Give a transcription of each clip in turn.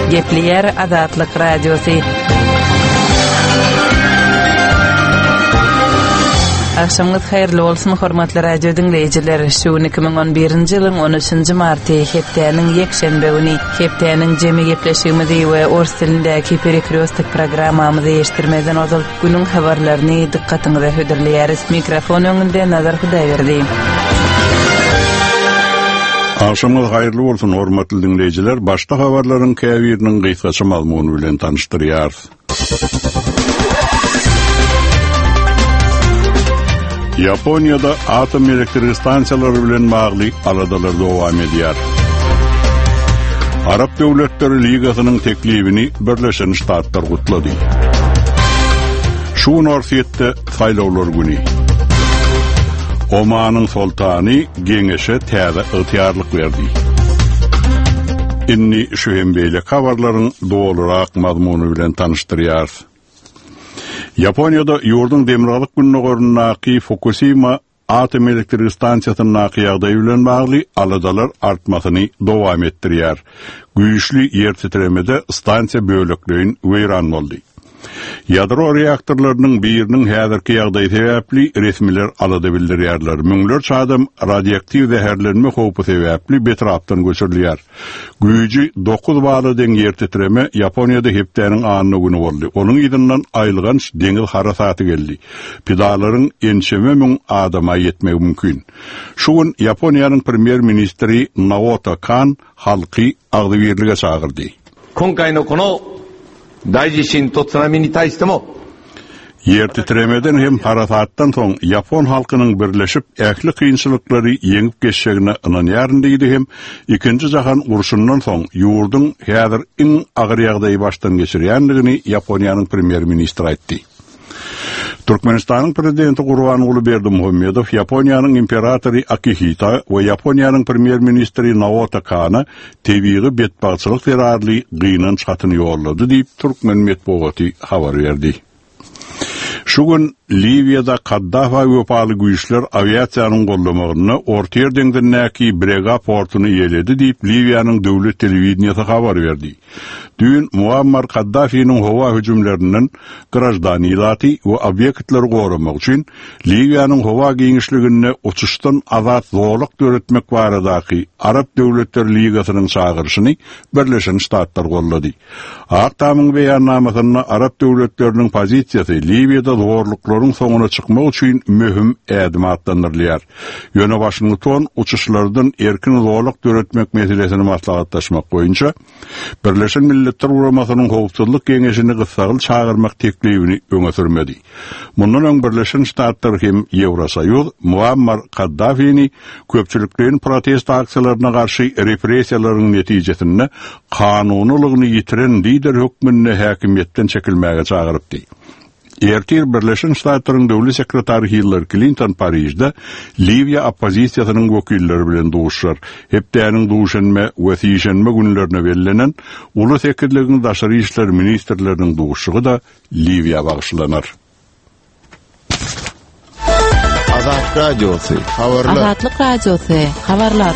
Gepleyer Azatlyk Radiosu. Akşamınız hayırlı olsun hormatly radio dinleyijiler. Şu 2011-nji ýylyň 13-nji marty hepdeniň ýekşembe güni hepdeniň jemi gepleşigimizi we ors tilindäki perekriostik programmamyzy eşitdirmeden ozal günüň habarlaryny dikkatiňize höderleýäris. Mikrofon öňünde Nazar Hudaýberdi. Akşamınız hayırlı olsun hormatly dinleyijiler. Başda habarlaryň käbiriniň gysgaça malumuny bilen tanıştyrýar. Japonya'da atom elektrik stansiyaları bilen bagly aladalar dowam edýär. Arap Döwletleri Ligasynyň teklibini Birleşen Ştatlar gutlady. Şu norsyetde saýlawlar güni. Omanyň sultany geňeşe täze ygtyarlyk berdi. Inni şu hembeýle habarlaryň dowlarak mazmuny bilen tanıştyrýar. Japonya'da ýurdun demirgalyk gününe Fukushima atom elektrik stansiýasynyň nakyagdaý bilen bagly aladalar artmasyny dowam etdirýär. Güýçli ýer titremede stansiýa böleklerini weýran boldy. Ýadro reaktorlarynyň biriniň häzirki ýagdaý sebäpli resmiler alada bildirýärler. Müňlerçe adam radioaktiw zäherlenme howpy sebäpli betrapdan göçürilýär. Güýji 9 bally deň ýer titreme Ýaponiýada hepdeniň anyny güni boldy. Onuň ýydynyň aýlygan deňil harasaty geldi. Pidalaryň ençeme müň adama ýetmegi mümkin. Şu gün Ýaponiýanyň premier ministri Naoto Kan halky agdybirlige çagyrdy. 今回のこの大地震と津波に対しても Yer titremeden hem harasattan soň Japon halkynyň birleşip ähli kynçylyklary ýeňip geçşegine ynanýaryndy hem ikinji jahan uruşundan soň ýurdun häzir iň agyr ýagdaýy başdan geçirýändigini Ýaponiýanyň premier ministri aýtdy. Türkmenistanyň prezidenti Gurbanuly Berdimuhammedow Ýaponiýanyň imperatory Akihito we Ýaponiýanyň premier ministri Naoto Kana tebiği betbaçylyk zerarly gynan çatyny ýollady diýip Türkmen medeniýeti habar berdi. Şu gün Libya'da Kaddafi ýopaly güýçler aviasiýanyň gollamagyny orta ýer deňdäki Brega portuny ýeledi diýip Libyanyň döwlet telewizionyasy habar berdi. Dün Muammar Kaddafi'nin hava hücumlarının grajdaniýaty we obýektleri goramak üçin Libyanyň hava giňişligine uçuşdan azat zorluk döretmek baradaky Arap Döwletleri Ligasynyň çagyrşyny Birleşen Ştatlar gollady. Aktamyň beýannamasyna Arap döwletleriniň pozisiýasy Libyada zorluklaryň soňuna çykmak üçin möhüm ädim atlandyrylýar. Ýöne Washington uçuşlardan erkin zorluk döretmek meselesini maslahatlaşmak boýunça Birleşen Milletler Guramasynyň howpsuzlyk geňeşini gysgaly çagyrmak teklibini öňe sürmedi. Mundan öň Birleşen Ştatlar hem Ýewrosoýuz Muammar Kaddafi'ni köpçüliklerin protest aksiýalaryna garşy repressiýalaryň netijesinde kanunylygyny ýitiren lider hökmünde häkimiýetden çekilmäge çagyrypdy. Ertir Birleşen Ştatlaryň döwlet sekretary Hillary Clinton Paryjda Libya oppozisiýasynyň wekilleri bilen duşar. Hepdeniň duşanma we sýşenme günlerine berilenen uly sekirligiň daşary işler ministrleriniň duşugy da Libya bagşlanar. Azatlyk Radiosu habarlar. Azatlyk Radiosu habarlar.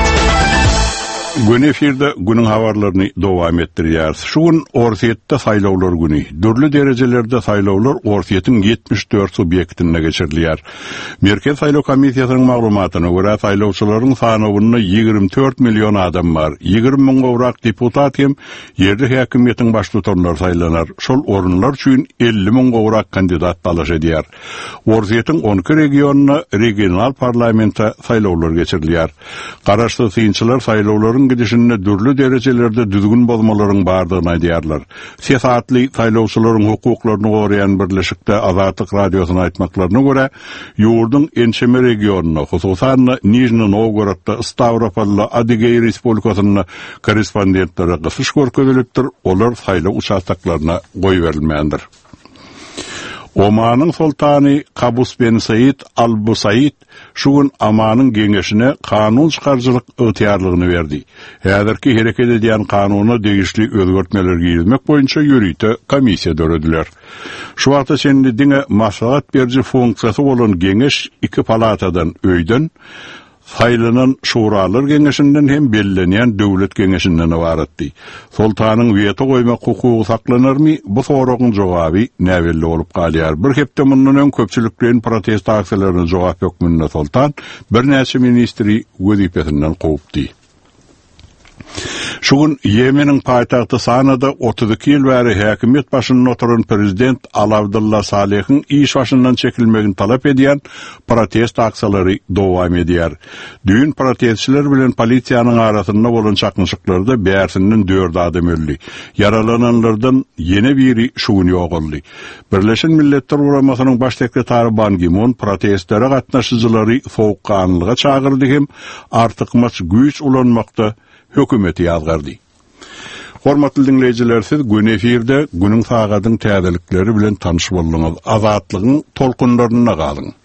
Gün efirde günün habarlaryny dowam etdirýär. Şu gün Orsiýetde saýlawlar güni. Dürli derejelerde saýlawlar Orsiýetiň 74 subyektine geçirilýär. Merkez Saýlaw Komissiýasynyň maglumatyna görä saýlawçylaryň sanawyny 24 million adam bar. 20 000 gowrak deputat hem ýerli häkimiýetiň başlutarlary saýlanar. Şol orunlar üçin 50 000 gowrak kandidat talaş edýär. Orsiýetiň 12 regionuna regional parlamenta saýlawlar geçirilýär. Garaşly synçylar saýlawlaryň gidişinde dürli derejelerde düzgün bolmalaryň bardygyny aýdýarlar. Siýasatly saýlawçylaryň hukuklaryny goraýan birleşikde Azatlyk Radiosyna aýtmaklaryna görä, ýurdun ençeme regionuna, hususan Nijni Novgorodda, Stavropolda, Adygey Respublikasyna korrespondentleri gysyş görkezilipdir. Olar saýlaw uçaklaryna goý berilmändir. Omanyň sultany Qabus ben Said al-Busaid şu gün Omanyň geňeşine kanun çykarjylyk ygtyarlygyny berdi. Häzirki hereket edýän kanuny degişli özgertmeler giýizmek boýunça ýürüýte komissiýa dörediler. Şu wagtda sendi diňe maslahat berji funksiýasy bolan geňeş iki palatadan öýden saylanan şuralar geňeşinden hem bellenýän döwlet geňeşinden ibaratdy. Sultanyň veto goýmak hukugy saklanarmy? Bu soragyň jogaby näwelli bolup galýar. Bir hepde mundan öň köpçüliklerin protest aksiyalaryna jogap hökmünde Sultan bir näçe ministri wezipesinden gowupdy. Şugun Yemenin paytagty Sanada 32 ýyl bäri häkimet başynda oturan prezident Ali Abdullah Salih'in iş başyndan çekilmegini talap edýän protest aksiyalary dowam edýär. Düýün protestçiler bilen polisiýanyň arasynda bolan çakmyşyklerde bärsinden 4 adam öldü. Yaralananlardan ýene biri şugun ýoguldy. Birleşen Milletler Guramasynyň baş sekretary Ban Ki-moon protestlere gatnaşyjylary sowukkanlyga çagyrdy hem artykmaç güýç ulanmakda hökümeti ýazgardy. Hormatly dinleýijiler, siz gün efirde günüň sagatyň täzelikleri bilen tanyş boldyňyz. Azatlygyň tolkunlaryna galyň.